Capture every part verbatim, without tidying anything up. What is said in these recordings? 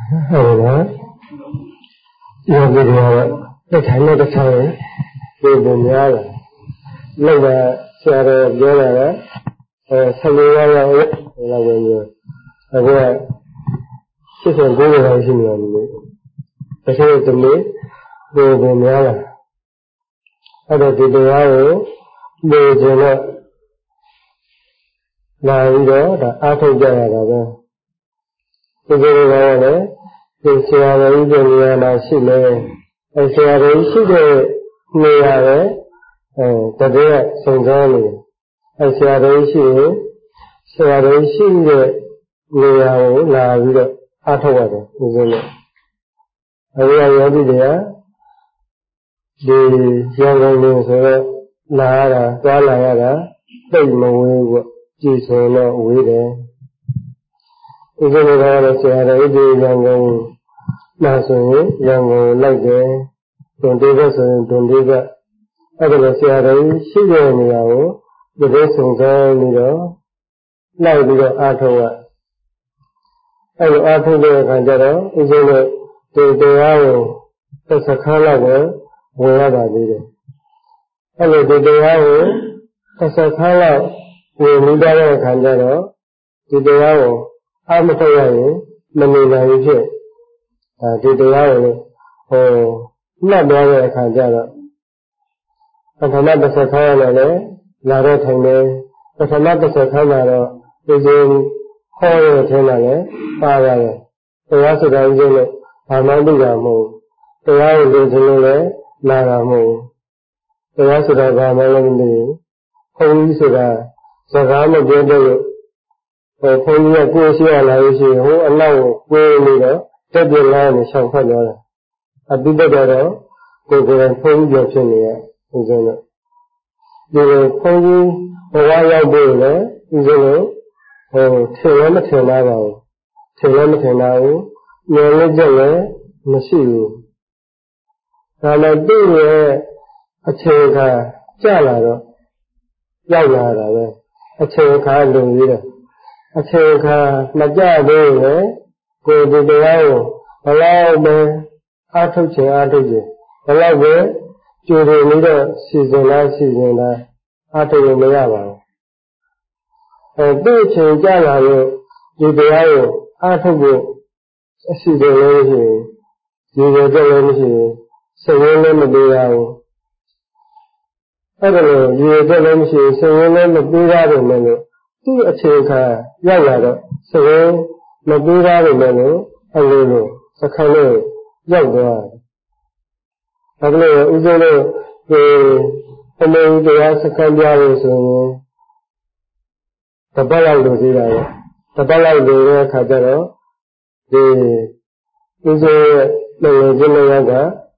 ဟုတ်လားယောဂီတွေကတော့ထိုင်နေတစ်ထိုင်ဒီပုံများတယ်လောက်ကဆရာတော်ပြောတာကအဲဆယ်လေးရောက်ရောက်လာဝင်ပြီးအခုကစစ်စံကိုယ်တော်ရှိနေတယ်လို့တစ်ချိန်တည်းဒီပုံများတယ်အဲ့တော့ဒီတရားကိုနေခြင်းနဲ့လာပြီးတော့ဒါအားထုတ်ကြရတာပဲဒီလိုကလည်းဒီဆရာတော်ကြီး嘅နေရာမှာရှိနေအဲဆရာတော်ကြီးရှိတဲ့နေရာပဲအဲတကယ်စုံစမ်းနေအဲဆရာတော်ကြီးရှိရင်ဆရာတော်ကြီးရှိတဲ့နေရာကိုလာပြီးတော့အားထုတ်ရတယ်ဒီလိုနဲ့အဲဒီယောဂီတွေကဒီရန်ကုန်နေဆိုတော့လာရတာသွားလာရတာသိမဝေးဘူးကြည်ဆိုတော့ဝေးတယ်ဒီလိုကတော့ဆရာတော်ကြီးရန်ကုန်လာဆိုရင်ရန်ကုန်လိုက်တယ်တွန်တေးကဆိုရင်တွန်တေးကအဲ့ဒါလည်းဆရာတော်ကြီးရှိတဲ့နေရာကိုဒီလိုစုံစမ်းပြီးတော့လိုက်ပြီးတော့အားထုတ်ရအဲ့လိုအားထုတ်တဲ့အခါကျတော့ဥစ္စာနဲ့ဒီတရားကိုသက်စခါလောက်ပဲဝင်ရပါသေးတယ်အဲ့လိုဒီတရားကိုသက်စခါလောက်ဝင်ပြီးတဲ့အခါကျတော့ဒီတရားကိုအားမထုတ်ရရင်မနေနိုင်ဘူးဖြစ်အဲဒီတရားကိုဟိုနှက်သွားတဲ့အခါကျတော့ပထမတစ်ဆက်ခိုင်းရတယ်လေလာတော့ထိုင်တယ်ပထမတစ်ဆက်ခိုင်းလာတော့ဒီလိုဟောရတဲ့ထဲမှာလည်းပါရတယ်တရားစကားကြီးလို့ဘာမှမသိတာမဟုတ်တရားကိုလိုချင်လို့လည်းလာတာမဟုတ်တရားစကားဘာမှလည်းမသိဘုန်းကြီးဆိုတာစကားမပြောတဲ့လို့ဟိုဘုန်းကြီးကကိုယ်ရှိရလာလို့ရှိရင်ဟိုအနောက်ကိုကိုယ်နေတော့တက်ပြလာနေရှောင်ဖက်သွားတယ်အတိတ်ကတော့ကိုယ်ကိုယ်ဘုန်းကြီးပြောဖြစ်နေရဥစဉ်လို့ဒီလိုဘုန်းကြီးဘဝရောက်ပြီးလည်းဥစဉ်လို့ဟိုထင်လည်းမထင်ပါဘူးထင်လည်းမထင်ပါဘူးဉာဏ်နဲ့ကြက်လည်းမရှိဘူးဒါလည်းသူ့ရဲ့အခြေခံကြလာတော့ရောက်လာတာပဲအခြေခံလုံပြီးတော့အခြေခံမကြသေးဘူးကိုယ်ဒီတရားကိုဘလောက်ပဲအားထုတ်ချင်အားထုတ်ချင်ဘလောက်ပဲကြိုးနေပြီးတော့စီစဉ်လားစီစဉ်လားအားထုတ်လို့မရပါဘူးအဲဒီအချိန်ကြလာလို့ဒီတရားကိုအားထုတ်ဖို့အစီအစဉ်လည်းရှိရင်ဒီလိုကြလည်းမရှိရင်စိတ်ရင်းလည်းမပေးရဘူးအဲ့ဒါလို့ဒီလိုကြလည်းမရှိရင်စိတ်ရင်းလည်းမပေးရတယ်လည်းလို့သူ့အခြေခံရောက်လာတော့စိတ်ရင်းမပေးရတယ်လည်းလို့အဲ့လိုလို့စခန်းလေးရောက်သွားတယ်ဒါကလေးဥစဉ်လို့ဒီအမေတရားစခန်းပြလို့ဆိုရင်တပတ်လောက်လို့သေးတာပေါ့တပတ်လောက်လို့တဲ့အခါကျတော့ဒီဥစဉ်ရဲ့လုံခြုံခြင်းရောက်က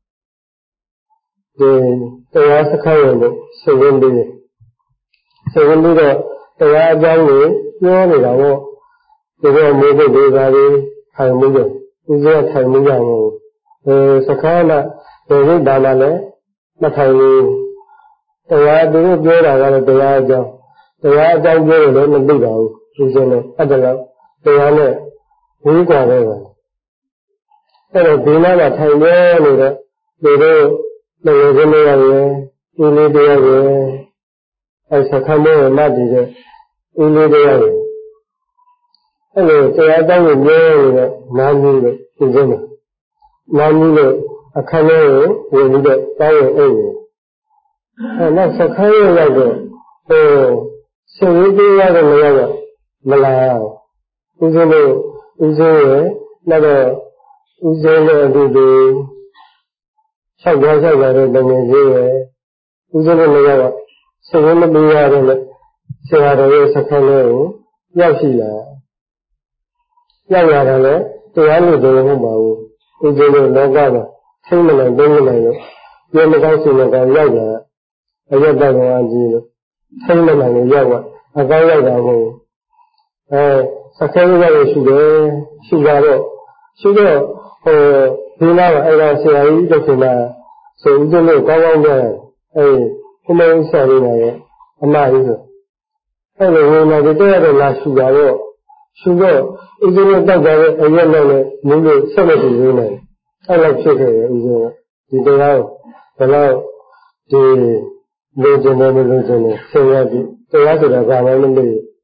ဒီတရားစခန်းရုံကိုစိတ်ဝင်ပြီးစိတ်ဝင်ပြီးတော့တရားအကြောင်းကိုပြောနေတာပေါ့ဒီလိုမျိုးတွေဒီပါလေးထိုင်မှုတယ်ဥစဉ်ထိုင်မှုရအောင်အဲစခန်းကဒီလိုဒါမှလည်းမထိုင်ဘူးတရားသူတို့ပြောတာကတော့တရားအကြောင်းတရားအကြောင်းပြောလို့လည်းမသိပါဘူးဥစဉ်နဲ့အဲ့ဒါတော့တရားနဲ့ဝေးကွာတော့တယ်အဲ့တော့ဒီနားမှာထိုင်နေလို့တော့ဒီလိုလည်းရင်းနေရတယ်ဒီလေးတရားရဲ့အဲ့စခန်းထဲမှာတည်တဲ့ဒီလေးတရားရဲ့အဲ့လိုတရားတောင်းကိုပြောလို့နားကြီးလို့သိကြတယ်နားကြီးလို့အခန်းထဲကိုဝင်ပြီးတော့တောင်းရအိပ်တယ်အဲ့နောက်စခန်းရဲ့ရောက်တော့ဟိုရှင်ရင်းကြီးရတဲ့နေရာကမလာဘူးဥစဉ်လို့ဥစဉ်ရဲ့နောက်တော့ဥစဉ်ရဲ့အတူတူဆောက်ကြဆောက်ကြတဲ့တငယ်ကြီးရဲ့ဥစဉ်လို့နေရာကရှင်ရင်းမပေးရတဲ့ဆရာတော်ရဲ့စခန်းလေးကိုရောက်ရှိလာရောက်လာတယ်လေတရားလို့ပြောလို့မဟုတ်ပါဘူးဥစဉ်လို့လောကမှာသိမနိုင်သိမနိုင်လို့ပြောမကောင်းစီမကောင်းရောက်လာအယက်တကောင်အကြီးလို့သိမနိုင်လို့ရောက်သွားအကောင်းရောက်တာမဟုတ်ဘူးအဲစခန်းလေးရောက်ရှိတယ်ရှိကြတော့ရှိတော့ဟိုဒီနာကအဲ့ဒါဆရာကြီးတို့ကဆိုဥစဉ်လို့ကောင်းကောင်းပြောအဲခမင်းဆရာကြီးနဲ့အမကြီးဆိုအဲ့လိုဝင်လာတဲ့တဲ့လာရှိတာတော့ရှုတော့ဦးဇင်းနဲ့တောက်ကြတဲ့အရက်နဲ့မူးလို့ဆက်မတည်သေးနဲ့အဲ့လောက်ဖြစ်ခဲ့တယ်ဦးဇင်းကဒီတရားကိုဘယ်တော့ဒီလိုချင်တယ်မလို့ချင်တယ်ဆင်ရပြီတရားဆိုတာဘာမှမလို့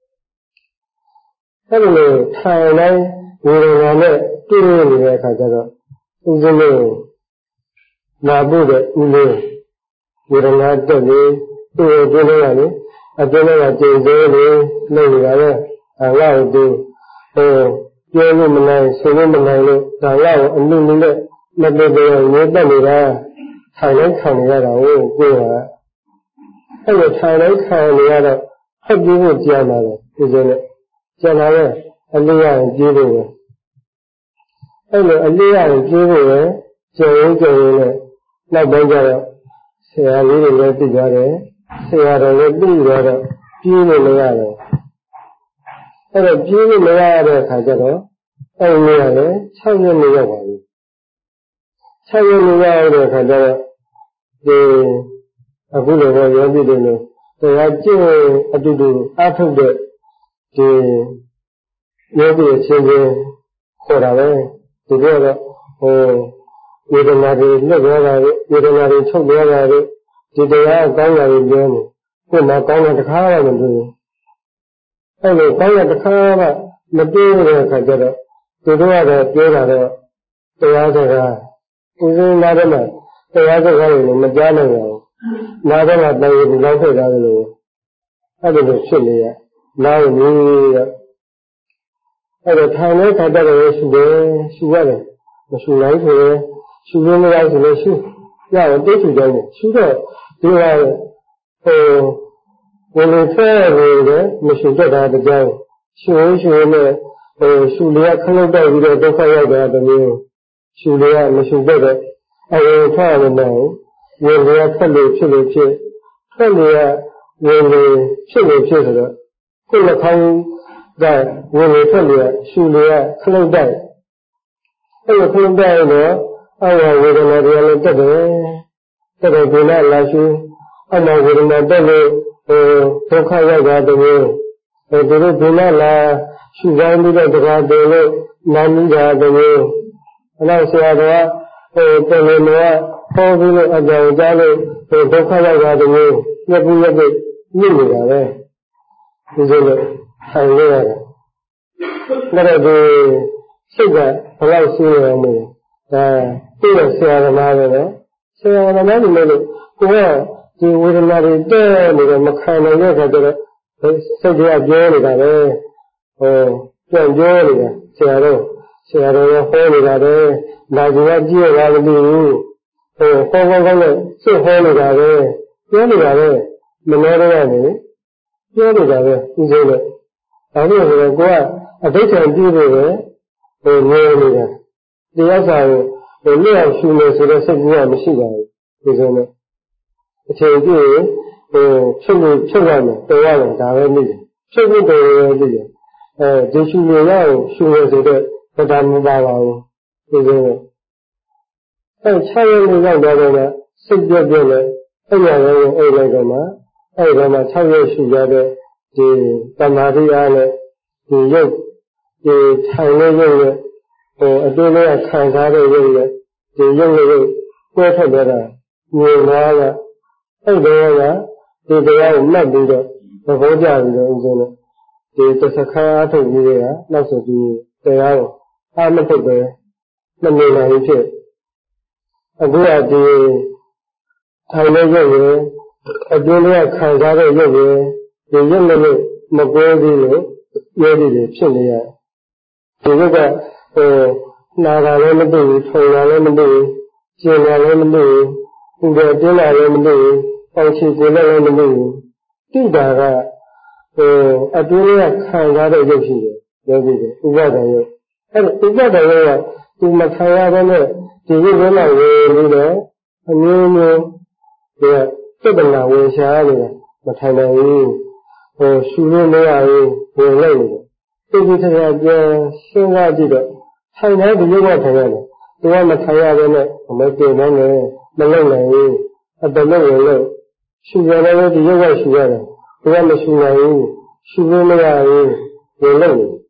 အဲ့လိုလိုထိုင်တိုင်းဝေဒနာနဲ့တွေ့ရနေတဲ့အခါကျတော့ဦးဇင်းတို့နာဖို့တဲ့ဦးလေးဝေဒနာတက်ပြီးတွေ့ရတွေ့နေရတယ်အကျဉ်းကကြိမ်သေးလေးလုပ်နေရတယ်အလားတူဟိုပြောလို့မနိုင်ဆိုလို့မနိုင်လို့ဒါလောက်အမှုမှုနဲ့မတည်တယ်ရေတက်နေတာထိုင်လိုက်ခံရတာကိုကိုယ်ကအဲ့လိုထိုင်လိုက်ခံရတော့ဖတ်ပြီးဖို့ကြားလာတယ်ဒီစနဲ့ကြားလာတော့အလေးရရင်ပြေးဖို့ပဲအဲ့လိုအလေးရရင်ပြေးဖို့ပဲကြုံရင်းကြုံရင်းနဲ့နောက်ပိုင်းကျတော့ဆရာလေးတွေလည်းသိကြတယ်ဆရာတော်လည်းသိကြတော့ပြေးလို့မရတယ်အဲ့တော့ပြေးလို့မရတဲ့အခါကျတော့အဲ့ဒီနေရာလေ၆ရက်နေရောက်ပါပြီ၆ရက်နေရောက်တဲ့အခါကျတော့ဒီအခုလိုတော့ယောဂီတွေနဲ့တရားကျင့်အတူတူအားထုတ်တဲ့ဒီယောဂီအချင်းချင်းခေါ်တာပဲဒီတော့ဟိုဝေဒနာတွေလွတ်သွားတာတွေဝေဒနာတွေချုပ်သွားတာတွေဒီတရားကောင်းတာတွေပြောနေကိုယ်မှာကောင်းတဲ့တစ်ခါမှမတွေ့ဘူးအဲ့လိုကောင်းတဲ့တစ်ခါမှမတွေ့တဲ့အခါကျတော့သူတို့ကတော့ပြောတာတော့တရားစကားဦးစင်းနာတယ်မှာတရားစကားတွေမကြားနိုင်ဘူးနာတယ်မှာတိုင်ဒီလောက်ဖြစ်သွားတယ်လို့အဲ့လိုဖြစ်နေရနားရင်းရအဲ့တော့ထိုင်နေခါတော့ရှုတယ်ရှုရတယ်မရှုနိုင်ဆိုရင်ရှုရင်းမရဆိုလို့ရှုရအောင်တိတ်ထူကြတယ်ရှုတော့ဒီကဟိုဝင်လေဖဲရတယ်မရှုတတ်တာတကြောင်ရှုရင်းရှုရင်းနဲ့ဟိုရှုလေးကခလုတ်တော့ပြီးတော့ဒုက္ခရောက်တာတမျိုးရှုလေးကမရှုတတ်တဲ့အရင်ထားရမယ်ဝင်လေကဆက်လို့ဖြစ်လို့ဖြစ်ဆက်လို့ကဝင်လေဖြစ်လို့ဖြစ်ဆိုတော့ကိုယ်နှခေါင်းကဝင်လေထွက်လေရှုလေးကခလုတ်တိုက်အဲ့လိုခလုတ်တိုက်တော့အဝဝေဒနာတွေလည်းတက်တယ်တက်တယ်ဒီလားလာရှုအမဝေဒနာတက်လို့ဟိုဒုက္ခရောက်တာတမျိုးဟိုသူတို့ဒီလားလာရှုတိုင်းပြီးတော့တရားတယ်လို့နာမည်တာတမျိုးအဲ့တော့ဆရာတော်ကဟိုပြန်လို့ကဟောပြီးတော့အကြောင်းကြားလို့ဟိုဒုက္ခရောက်တာတမျိုးညက်ပြီးညက်ပြီးညစ်နေတာပဲဒီလိုလို့ဆိုင်ရတာဒါတော့ဒီစိတ်ကဘယ်လောက်ရှိရမလဲအဲသူ့ရဲ့ဆရာသမားပဲနော်ဆရာသမားတွေလို့ကိုကဒီဝေဒနာတွေတဲ့နေတော့မခံနိုင်တဲ့အခါကျတော့စိတ်ကပြောနေတာပဲဟိုပြန်ပြောနေတာဆရာတော်ဆရာတော်ဟောနေတာပဲလာကြည့်ကြည့်ရတာမသိဘူးဟိုဟောကောင်းကောင်းနဲ့စိတ်ဟောနေတာပဲပြောနေတာပဲမနှဲတော့နေပြောနေတာပဲဥစ္စာနဲ့ဒါလို့ဆိုတော့ကိုကအဋ္ဌံပြည့်ဖို့ပဲဟိုငြင်းနေတာတရားစာကိုဟိုလက်အောင်ရှုနေဆိုတော့စိတ်ကြီးကမရှိပါဘူးဒီဆိုနဲ့အချိန်ကြည့်ဟိုချုပ်လို့ချုပ်ရမယ်တော်ရတယ်ဒါပဲမိတယ်ချုပ်ဖို့တော်ရပြီအဲဒီရှုနေရအောင်ရှုရဆိုတော့ဘယ်တာမပါပါဘူးဒီဆိုနဲ့အဲ၆ရက်နေရောက်တော့တော့စိတ်ပြည့်ပြည့်နဲ့အဲ့ရရောအိတ်လိုက်တော့မှအဲ့ဒီမှာ၆ရက်ရှုရတဲ့ဒီသမာဓိအားနဲ့ဒီရုပ်ဒီထိုင်လို့ရုပ်ရဲ့ဟိုအတွင်းလေးကခံစားတဲ့ရုပ်ရဲ့ဒီရုပ်ရဲ့ရုပ်ကွဲထွက်သွားတာမြင်သွားကအဲ့ဒီကဒီတရားကိုမှတ်ပြီးတော့သဘောကျပြီးတော့ဥစဉ်နဲ့ဒီသစ္စာခါအထုတ်ပြီးတဲ့ကနောက်ဆိုဒီတရားကိုအားမထုတ်ပဲမနေနိုင်ဖြစ်အခုကဒီထိုင်လို့ရုပ်ရဲ့အတွင်းလေးကခံစားတဲ့ရုပ်ရဲ့ဒီရုပ်နဲ့မကွဲသေးလို့ယောဂီတွေဖြစ်နေရဒီရုပ်ကဟိုနာတာလည်းမသိဘူးထုံတာလည်းမသိဘူးကျင်တာလည်းမသိဘူးဥပဒေတင်းတာလည်းမသိဘူးပေါချီကိုလည်းမသိဘူးတိတာကဟိုအတွင်းလေးကခံစားတဲ့ရုပ်ရှိတယ်ယောဂီတွေဥပဒံရုပ်အဲ့ဒီဥပဒံရုပ်ကသူမခံရဘဲနဲ့ဒီရုပ်ထဲမှာဝင်ပြီးတော့အမျိုးမျိုးဒီကသတ္တနာဝင်ရှားနေတာမထိုင်နိုင်ဘူးဟိုရှူလို့မရဘူးဝင်လိုက်နေတယ်သိသိထထပြန်စဉ်းစားကြည့်တော့ထိုင်တိုင်းဒီရုပ်ကထိုင်ရတယ်သူကမထိုင်ရဘဲနဲ့မပြေနိုင်နဲ့မလုံနိုင်ဘူးအတလုံးဝင်လို့ရှူရတယ်ဒီရုပ်ကရှူရတယ်သူကမရှူနိုင်ဘူးရှူလို့မရဘူးဝင်လိုက်နေ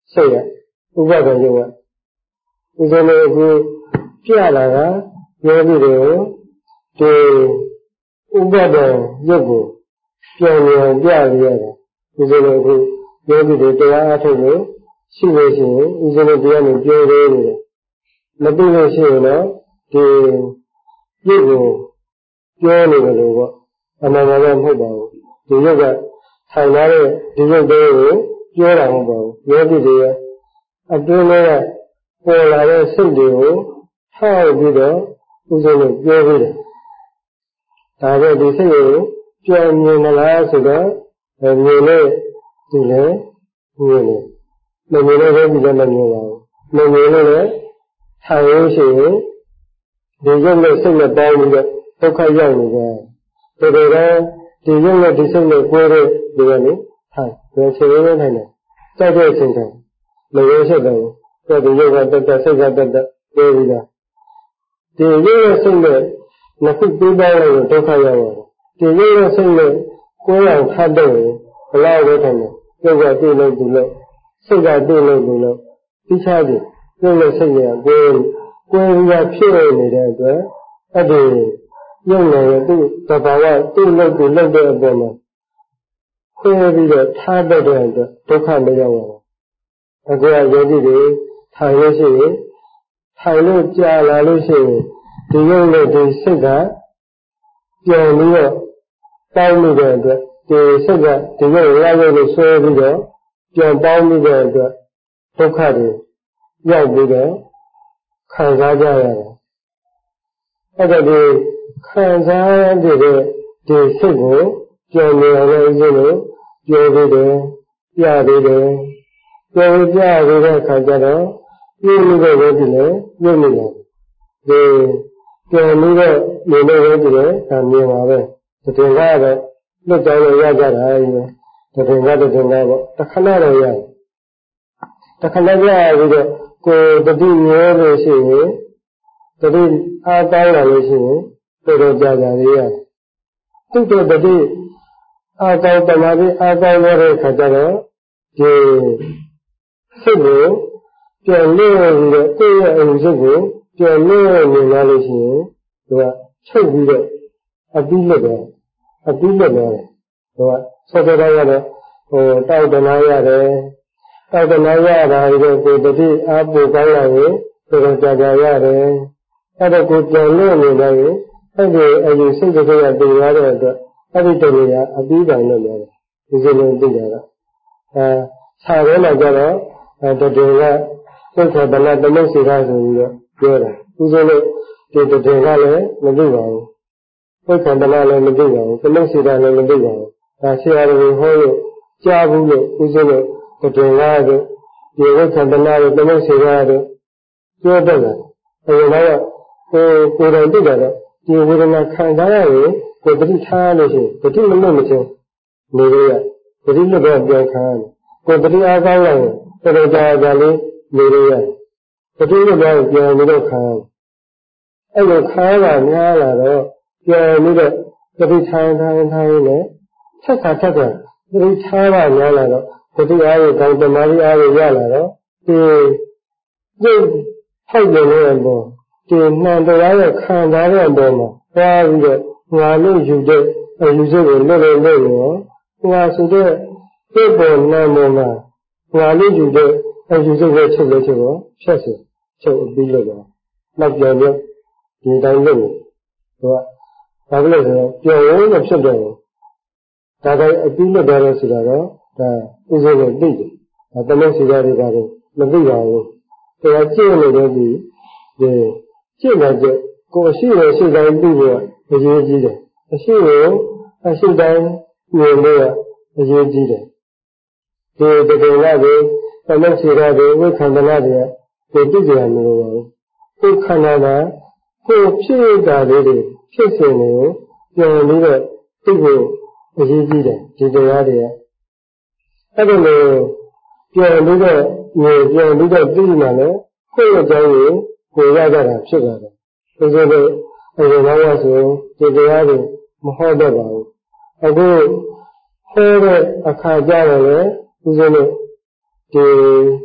စိတ်ကဥပဒံရုပ်ကဥစ္စာလေးအခုပြလာတာယောဂီတွေကိုဒီဥပဒံရုပ်ကိုပြောင်းပြောင်းပြရရတာဥစ္စာလေးအခုယောဂီတွေတရားအားထုတ်လို့ရှိလို့ရှိရင်ဥစ္စာလေးတရားနဲ့ပြောသေးတယ်မသိလို့ရှိရင်တော့ဒီရုပ်ကိုပြောနေတယ်လို့ပေါ့အမှန်မှန်တော့မဟုတ်ပါဘူးဒီရုပ်ကထိုင်လာတဲ့ဒီရုပ်တွေကိုပြောတာမဟုတ်ပါဘူးယောဂီတွေရဲ့အတွင်းထဲကပေါ်လာတဲ့စိတ်တွေကိုထောက်ပြီးတော့ဥစ္စာနဲ့ပြောပြီးတယ်ဒါပဲဒီစိတ်ကိုပြောင်းမြင်မလားဆိုတော့မြင်လို့ဒီလေမြင်တယ်မမြင်လို့လည်းဒီလည်းမမြင်ပါဘူးမမြင်လို့လည်းထိုင်လို့ရှိရင်ဒီရုပ်နဲ့စိတ်နဲ့ပေါင်းပြီးတော့ဒုက္ခရောက်နေကြတယ်ဒါတွေကဒီရုပ်နဲ့ဒီစိတ်နဲ့ကိုယ်ရဲ့ဒီကနေ့ထိုင်ဘယ်ချိန်လဲထိုင်တယ်ကြိုက်တဲ့အချိန်တိုင်းမရောဆက်တယ်တော့ဒီရုပ်ကတက်တက်စိတ်ကတက်တက်ပြောပြီးတာဒီရုပ်ရဲ့စိတ်နဲ့နှစ်ခုပြီးပေါင်းလိုက်ရင်ဒုက္ခရောက်တယ်ဒီရုပ်ရဲ့စိတ်နဲ့ကိုယ်အောင်ခတ်တော့ဘလောက်ပဲထိုင်တယ်ရုပ်ကတွေ့လို့ဒီလို့စိတ်ကတွေ့လို့ဒီလို့သိချတယ်ရုပ်နဲ့စိတ်နဲ့ကိုယ်ကိုယ်ရဖြစ်နေတဲ့အတွက်အဲ့ဒီရုပ်နဲ့သူ့သဘာဝသူ့လို့သူ့လို့တဲ့အပေါ်မှာခွဲပြီးတော့ထားတတ်တဲ့အတွက်ဒုက္ခမရောက်ဘူးအခုကယောဂီတွေထိုင်လို့ရှိရင်ထိုင်လို့ကြာလာလို့ရှိရင်ဒီရုပ်နဲ့ဒီစိတ်ကပြောင်းပြီးတော့တောင်းနေတဲ့အတွက်ဒီစိတ်ကဒီရုပ်ရောက်လို့ဆွဲပြီးတော့ပြောင်းပေါင်းနေတဲ့အတွက်ဒုက္ခတွေရောက်ပြီးတော့ခံစားကြရတယ်အဲ့ဒါဒီခံစားရတဲ့ဒီစိတ်ကိုကြော်နေရတဲ့ဥစ္စာကိုပြောပြီးတယ်ပြပြီးတယ်ပြောပြပြီးတဲ့အခါကျတော့ပြည့်နေတဲ့ဝိသုလည်းပြည့်နေတယ်ဒီကြော်နေတဲ့နေတဲ့ဝိသုလည်းဒါမြင်ပါပဲတကယ်ကတော့လွတ်ကြောင်းရကြတာကြီးပဲတကယ်ကတကယ်ကတော့တခဏတော့ရတယ်တခဏကြရပြီးတော့ကိုယ်တတိရဲလို့ရှိရင်တတိအားကောင်းလာလို့ရှိရင်တော်တော်ကြာကြာလေးရတယ်သူ့တဲ့တတိအားကောင်းတမာတိအားကောင်းတဲ့ခါကျတော့ဒီစိတ်ကိုပြန်လို့ပြီးတော့ကိုယ့်ရဲ့အမှုစိတ်ကိုပြန်လို့နေလာလို့ရှိရင်သူကချုပ်ပြီးတော့အပြီးလွတ်တယ်အပြီးလွတ်တယ်သူကဆက်ကြတော့ရတော့ဟိုတောက်တနာရတယ်တောက်တနာရတာဒီကိုယ်တတိအားပိုကောင်းလာရင်တော်တော်ကြာကြာရတယ်အဲ့တော့ကိုပြန်လို့နေလိုက်ရင်အဲ့ဒီအယူစိတ်တွေကတည်ရတဲ့အတွက်အဲ့ဒီတည်းကအပြီးတိုင်လို့ရတယ်ဒီစလုံးသိကြတာအဲခြာရဲလာကြတော့တတေကသုခဗလတမုတ်စီကားဆိုပြီးတော့ပြောတာဒီစလုံးဒီတတေကလည်းမသိပါဘူးသုခဗလလည်းမသိပါဘူးတမုတ်စီကားလည်းမသိပါဘူးဒါဆရာတော်ဟောလို့ကြားဘူးလို့ဒီစလုံးတတေကတို့ဒီဝိက္ခဗလတို့တမုတ်စီကားတို့ပြောတတ်တယ်အဲဒီတော့ကိုကိုယ်တိုင်သိကြတော့ဒီဝေဒနာခံစားရရင်ကိုယ်တတိထားလို့ရှိရင်တတိမလွတ်မချင်းနေရရတတိလွတ်တော့ပြောခံရတယ်ကိုယ်တတိအားကောင်းလိုက်ရင်တော်တော်ကြာကြာလေးနေရရတတိလွတ်တော့ပြန်ပြီးတော့ခံရတယ်အဲ့လိုခံရတာများလာတော့ပြန်ပြီးတော့တတိထိုင်ထိုင်ထိုင်နဲ့ဆက်ခါဆက်ခါတတိထားတာများလာတော့တတိအားကိုကောင်းတမာရီအားကိုရလာတော့ဒီဒီထိုက်နေတဲ့ဘောဒီနှံတရားရဲ့ခံစားတဲ့အပေါ်မှာသွားပြီးတော့ငါလို့ယူတဲ့အယူစိတ်ကိုလွတ်လို့လွတ်ရောငါဆိုတဲ့ဒီပေါ်နှံပေါ်မှာငါလို့ယူတဲ့အယူစိတ်ကိုချုပ်လို့ချုပ်ရောဖြတ်စီချုပ်ပြီးလို့တော့နောက်ပြန်ပြီးဒီတိုင်းလုပ်လို့သူကဘာလို့လဲဆိုတော့ပျော်ဝန်းလို့ဖြစ်တယ်ဒါတိုင်းအပြီးလွတ်တယ်ဆိုတာတော့ဒါဥစ္စာကိုသိတယ်ဒါတလုံးစီကားတွေကတော့မသိပါဘူးဒါကကြည့်နေတဲ့ဒီဒီရှင်းတဲ့ကိုအရှိရရှိတိုင်းပြီးတော့အရေးကြီးတယ်အရှိကိုအရှိတိုင်းမြင်လို့အရေးကြီးတယ်ဒီတကယ်ကဒီသမတ်စီရတဲ့ဝိခန္ဓနာတွေဒီတိကျရမလို့ပါဘူးကိုခန္ဓာကကိုဖြစ်ရတာလေးတွေဖြစ်စဉ်ကိုပြန်ပြီးတော့သိဖို့အရေးကြီးတယ်ဒီတရားတွေကအဲ့ဒါလို့ပြန်ပြီးတော့မြင်ပြန်ပြီးတော့သိမှလည်းကိုယ့်ရဲ့အကြောင်းကိုကိုရကြတာဖြစ်ပါတယ်ဒီလိုလိုအဲဒီတော့ရဆိုရင်ဒီတရားတွေမဟောတတ်ပါဘူးအခုဟောတဲ့အခါကျတော့လေဒီလိုလိုဒီ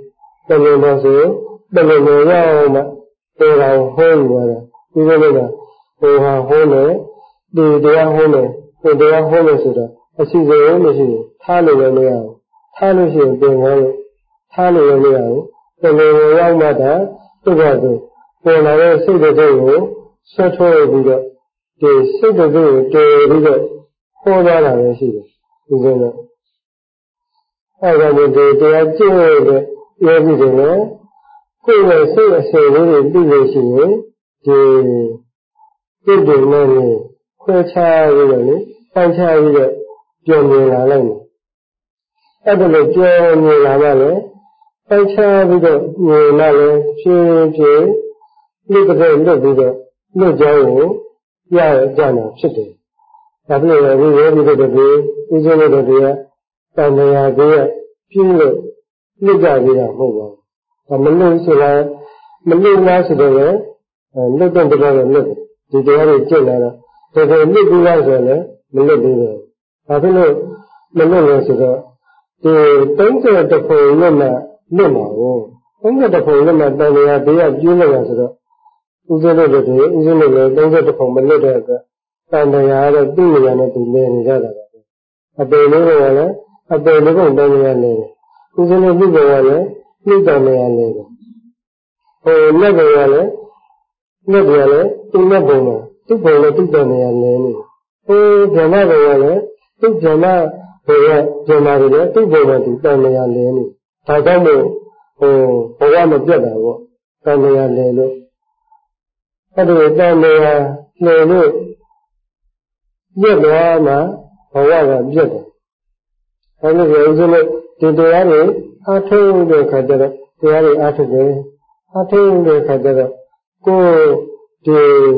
တမင်တော်ဆိုတမင်တော်ရောက်မှတော်တော်ဟောနေရတယ်ဒီလိုလေဟိုဟာဟောနေဒီတရားဟောနေဒီတရားဟောနေဆိုတော့အစီအစဉ်မရှိဘူးထားလို့လည်းမရဘူးထားလို့ရှိရင်ပြင်သွားလို့ထားလို့လည်းမရဘူးတမင်တော်ရောက်မှသာသူ့ဘာသူပေါ်လာတဲ့စိတ်တွေကိုဆွတ်ထိုးပြီးတော့ဒီစိတ်တွေကိုတည်ပြီးတော့ဟောသွားတာပဲရှိတယ်ဒီလိုတော့အဲဒါကြောင့်ဒီတရားကျင့်ရတဲ့ယောဂီတွေလည်းကိုယ်ရဲ့စိတ်အစဉ်လေးတွေသိလို့ရှိရင်ဒီစိတ်တွေနဲ့ခွဲခြားပြီးတော့လေပိုင်းခြားပြီးတော့ပြောင်းမြင်လာလိုက်တယ်အဲ့ဒါလိုပြောင်းမြင်လာမှလည်းပိုင်းခြားပြီးတော့မြင်လာလည်းဖြည်းဖြည်းလွတ်တဲ့လွတ်ပြီးတော့လွတ်ကြောင်းကိုရရကြတာဖြစ်တယ်ဒါဖြစ်လို့ဒီယောဂီတွေတွေဥစ္စာတွေတွေကတန်မြာကြီးရဲ့ပြင်းလို့လွတ်ကြပြီးတာမဟုတ်ပါဘူးမလွတ်ဆိုတာမလွတ်လားဆိုတော့လွတ်တဲ့တရားတွေလွတ်ဒီတရားတွေကျင့်လာတော့တကယ်လွတ်ပြီးလားဆိုရင်လည်းမလွတ်ဘူးပဲဒါဖြစ်လို့မလွတ်လို့ဆိုတော့ဒီသုံးဆယ်တစ်ခုလွတ်မှလွတ်မှာကိုသုံးဆယ်တစ်ခုလွတ်မှတန်မြာကြီးရဲ့ပြင်းလို့ရဆိုတော့ဥစ္စာတွေတွေဥစ္စာတွေလည်းသုံးဆယ်တစ်ခုမလွတ်တဲ့အတွက်တန်မြာကတော့သူ့နေရာနဲ့သူနေနေကြတာပါပဲအပေလေးတွေကလည်းအပေလေးကတန်မြာနေတယ်ဥစ္စာတွေပြုပေါ်ရလဲနှိမ့်တန်မြာနေတယ်ဟိုလက်တွေကလည်းလက်တွေကလည်းသူ့လက်ပုံမှာသူ့ပုံနဲ့သူ့တန်မြာနေနေဟိုဗြဟ္မတွေကလည်းသူ့ဗြဟ္မတွေကဗြဟ္မာတွေလည်းသူ့ပုံနဲ့သူ့တန်မြာနေနေဒါကြောင့်မို့ဟိုဘဝမပြတ်တာပေါ့တန်မြာနေလို့အဲ့ဒီတန်မြာနေလို့ပြတ်သွားမှဘဝကပြတ်တယ်အဲ့ဒီဥစ္စာနဲ့ဒီတရားတွေအားထုတ်တဲ့ခါကျတော့တရားတွေအားထုတ်တယ်အားထုတ်တဲ့ခါကျတော့ကိုယ်ဒီ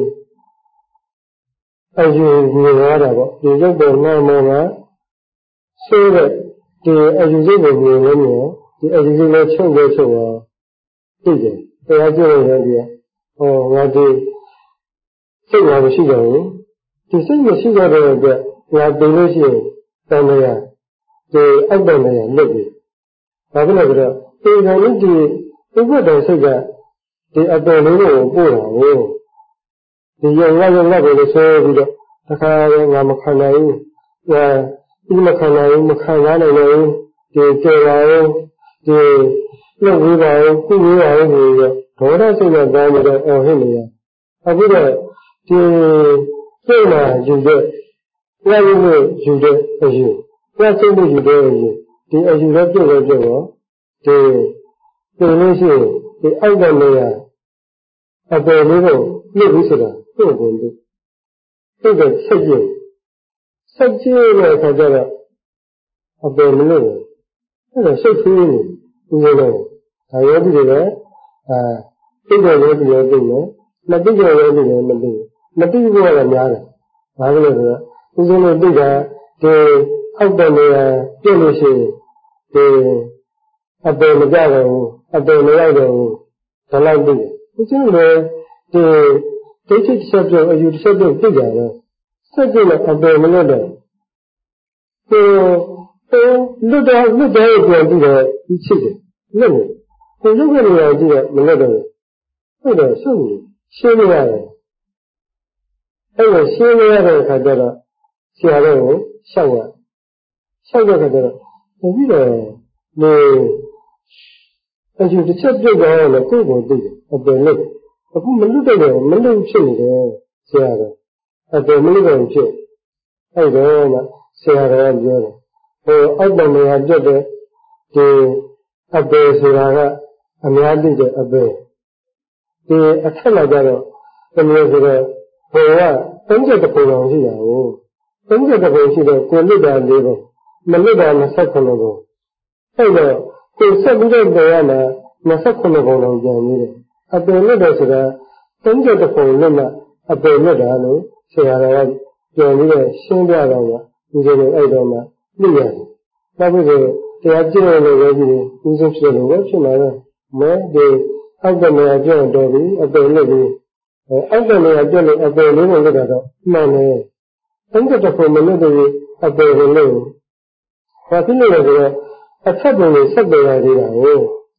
အယူမြင်ရတာပေါ့ဒီရုပ်ပေါ်နာမ်ပေါ်မှာဆိုးတဲ့ဒီအယူစိတ်ကိုမြင်လို့မြင်ဒီအယူစိတ်ကိုချုပ်လို့ချုပ်သွားသိတယ်တရားကျင့်ရတဲ့ဒီဟောငါဒီစိတ်ကမရှိတော့ဘူးဒီစိတ်မရှိတော့တဲ့အတွက်ငါသိလို့ရှိရင်တန်မြာဒီအောက်တန်မြာလွတ်ပြီဘာဖြစ်လို့လဲဆိုတော့ဒီကံလေးဒီဥပ္ပဒေစိတ်ကဒီအပယ်လေးကိုပို့တာကိုဒီရုံရရုံလက်ကိုလည်းဆွဲပြီးတော့တခါလည်းငါမခံနိုင်ဘူးငါဒီမခံနိုင်ဘူးမခံနိုင်ဘူးဒီကျေပါဦးဒီလွတ်ပြီးပါဦးကုပြီးပါဦးဆိုတော့ဒေါသစိတ်နဲ့တောင်းပြီးတော့အော်ဟစ်နေရအခုတော့ဒီစိတ်မှာယူတဲ့ဝိုင်းလို့ယူတဲ့အယူဝိုင်းစိတ်လို့ယူတဲ့အယူဒီအယူလည်းပြည့်လည်းပြည့်တော့ဒီဒီလို့ရှိရင်ဒီအောက်တဲ့နေရာအပေါ်လေးကိုမြစ်ပြီးဆိုတာသူ့ကိုသူသူ့ကိုဆက်ကြည့်ဆက်ကြည့်တဲ့အခါကျတော့အပေါ်မလို့အဲ့ဒါစိတ်ဆိုးနေဒီလိုတော့ဒါရောဒီလိုပဲအာသိတယ်ရောဒီရောသိတယ်မသိကြရောဒီရောမသိမသိဘူးကတော့များတယ်ဘာလို့လဲဆိုတော့ဦးဇင်းတို့သိတာဒီအောက်တဲ့နေရာပြည့်လို့ရှိရင်ဒီအပေမကြတော့ဘူးအပေမရောက်တော့ဘူးဒါလိုက်သိတယ်ဒီကျင်းလေဒီဒိဋ္ဌိတစ်ချက်ပြုတ်အယူတစ်ချက်ပြုတ်သိကြတယ်ဆက်ကြည့်လို့အပေမလွတ်တော့ဒီဟိုလွတ်တော့လွတ်တယ်ပြန်ပြီးတော့ဒီချစ်တယ်လွတ်နေဒီလွတ်နေရကြည့်တော့မလွတ်တော့ဘူးဟုတ်တယ်ရှင်းနေရှင်းနေရတယ်အဲ့လိုရှင်းနေရတဲ့အခါကျတော့ဆရာတော်ကိုရှောက်ရရှောက်တဲ့အခါကျတော့ပြီးတော့ဒီအကျိုးတစ်ချက်ပြုတ်သွားရင်လည်းကိုယ်ကိုသိတယ်အပယ်လို့အခုမလွတ်တော့မလွတ်ဖြစ်နေတယ်ဆရာတော်အပယ်မလွတ်တော့ဖြစ်အဲ့တော့မှဆရာတော်ကပြောတယ်ဟိုအောက်တနေရာပြတ်တဲ့ဒီအပယ်ဆိုတာကအများသိတဲ့အပယ်ဒီအထက်လာကြတော့တမျိုးဆိုတော့ဟိုကသုံးချက်တစ်ပုံအောင်ရှိတာကိုသုံးချက်တစ်ပုံရှိတော့ကိုလွတ်တာလေးပုံမလွတ်တာ၂၇ပုံအဲ့တော့ကိုဆက်ပြီးတော့ပြန်ရမှာ၂၇ပုံလောက်ကျန်နေတယ်အပယ်လွတ်တယ်ဆိုတာသုံးချက်တစ်ပုံလွတ်မှအပယ်လွတ်တာလို့ဆရာတော်ကပြန်ပြီးတော့ရှင်းပြတော့ကဒီလိုမျိုးအဲ့တော့မှသိရတယ်။ဒါပေမဲ့တရားကျင့်ရလို့ပဲဒီဦးဆုံးဖြစ်လို့ပဲဖြစ်မှာပဲ။မဲဒီအောက်ကနေအကျင့်တော်ပြီးအပယ်လွတ်ပြီးအောက်ကနေအကျင့်လို့အပယ်လေးကိုလွတ်တာတော့မှန်တယ်။သုံးချက်တစ်ပုံမလွတ်သေးအပယ်ကိုလွတ်။ဘာဖြစ်လို့လဲဆိုတော့အချက်ပုံလေးဆက်ပေါ်ရသေးတာကို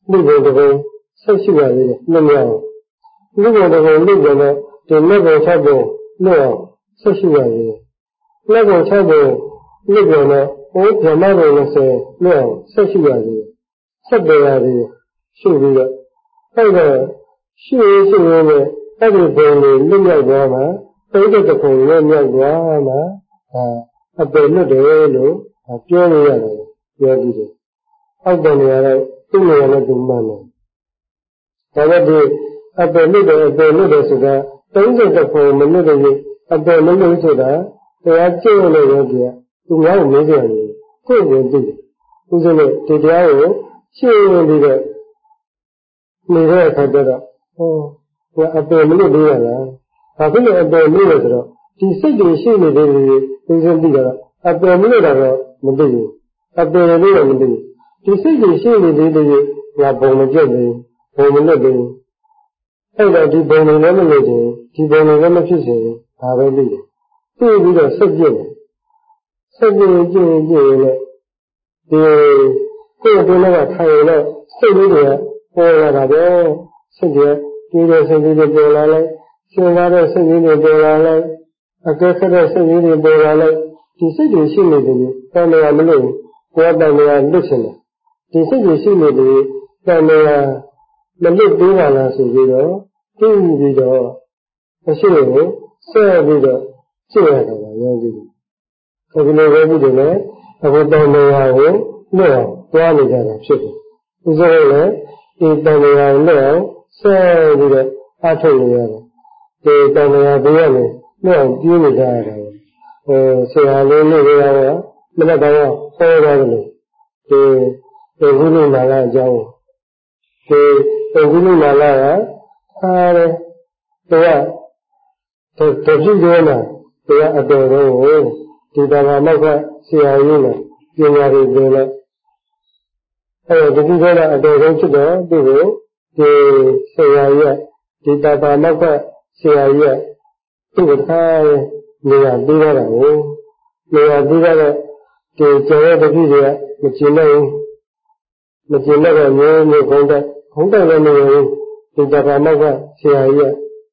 လူဘုံတဘုံဆက်ရှိပါသေးတယ်လွတ်မြောက်လူဘုံတဘုံလူဘုံတော့ဒီလက်ဘုံ၆ဘုံလွတ်အောင်ဆက်ရှိပါသေးတယ်လက်ဘုံ၆ဘုံလူဘုံတော့ဟိုဗြဟ္မဘုံ၂၀လွတ်အောင်ဆက်ရှိပါသေးတယ်ဆက်တယ်ရသေးတယ်ရှိပြီးတော့အဲ့တော့ရှိရရှိရနဲ့အဲ့ဒီဘုံလေးလွတ်မြောက်သွားမှာတိတ်တဲ့ဘုံလွတ်မြောက်သွားမှာအာအပယ်လွတ်တယ်လို့ပြောလို့ရတယ်ပြောပြီးတယ်အောက်တယ်နေရာတော့သူ့နေရာနဲ့သူမှန်တယ်ဒါပေမဲ့ဒီအပယ်လွတ်တယ်အပယ်လွတ်တယ်ဆိုတာတိတ်တဲ့ဘုံမလွတ်တယ်အပယ်မလွတ်ဆိုတာတရားကျင့်လို့ရောကြည့်သူများကိုမေးကြတယ်ကိုယ်ကိုသိတယ်ဥစ္စာနဲ့ဒီတရားကိုရှင်းဝင်ပြီးတော့နေတဲ့အခါကျတော့ဟောဟိုအပယ်မလွတ်သေးရလားဘာဖြစ်လို့အပယ်မလွတ်လဲဆိုတော့ဒီစိတ်တွေရှိနေတယ်လို့သိစသိကြတော့အပယ်မလွတ်တာတော့မသိဘူးအပယ်လည်းတော့မသိဘူးဒီစိတ်တွေရှိနေတယ်လို့ငါဘုံမပြတ်ဘူးဘုံမလွတ်ဘူးအဲ့တော့ဒီဘုံတွေလည်းမလွတ်ဘူးဒီဘုံတွေလည်းမဖြစ်စေဘူးဒါပဲသိတယ်သိပြီးတော့စိတ်ပြည့်တယ်စိတ်ပြည့်ကြည့်ကြည့်ရင်လည်းဒီကိုယ်တို့လည်းထိုင်ရတော့စိတ်လေးတွေကပေါ်လာတာပဲစိတ်တွေဒီလိုစိတ်လေးတွေပေါ်လာလိုက်စဉ်းစားတဲ့စိတ်လေးတွေပေါ်လာလိုက်အကဲခတ်တဲ့စိတ်လေးတွေပေါ်လာလိုက်ဒီစိတ်တွေရှိနေတယ်တန်လျာမလို့ကိုယ်တန်လျာလွတ်ချင်တယ်ဒီစိတ်တွေရှိနေတယ်တန်လျာမလွတ်သေးပါလားဆိုပြီးတော့သိပြီးတော့အရှိကိုဆက်ပြီးတော့ကျင့်ရတာပါရောကြည့်တယ်ဒီလိုပဲပြီးတယ်လေအခုတန်လျာကိုလွတ်အောင်သွားနေကြတာဖြစ်တယ်ဥစ္စာလည်းဒီတန်လျာကိုလွတ်အောင်ဆက်ပြီးတော့အားထုတ်နေရတယ်ဒီတန်လျာတွေကနေလွတ်အောင်ပြင်းနေကြရတယ်ဟိုဆရာလေးလို့ပြောရတော့မနေ့ကဟောသွားတယ်လို့ဒီဒီကုလိမာလာအကြောင်းဒီဒီကုလိမာလာကအားတယ်သူကတပြည့်ကျဲမှာသူကအတော်တော့ဒီတာဘာမောက်ကဆရာကြီးနဲ့ပညာတွေပြောလိုက်အဲတပြည့်ကျဲကအတော်ဆုံးဖြစ်တော့သူကိုဒီဆရာကြီးဒီတာဘာမောက်ကဆရာကြီးသူ့ကိုထားနေရာပြီးတော့တာကိုနေရာပြီးတော့ဒီကျော်ရဲ့တပည့်တွေကမကျင်တော့မကျင်တော့မျိုးမျိုးခုံးတဲ့ခုံးတဲ့လည်းမရဘူးဒီတက္ကမကဆရာကြီး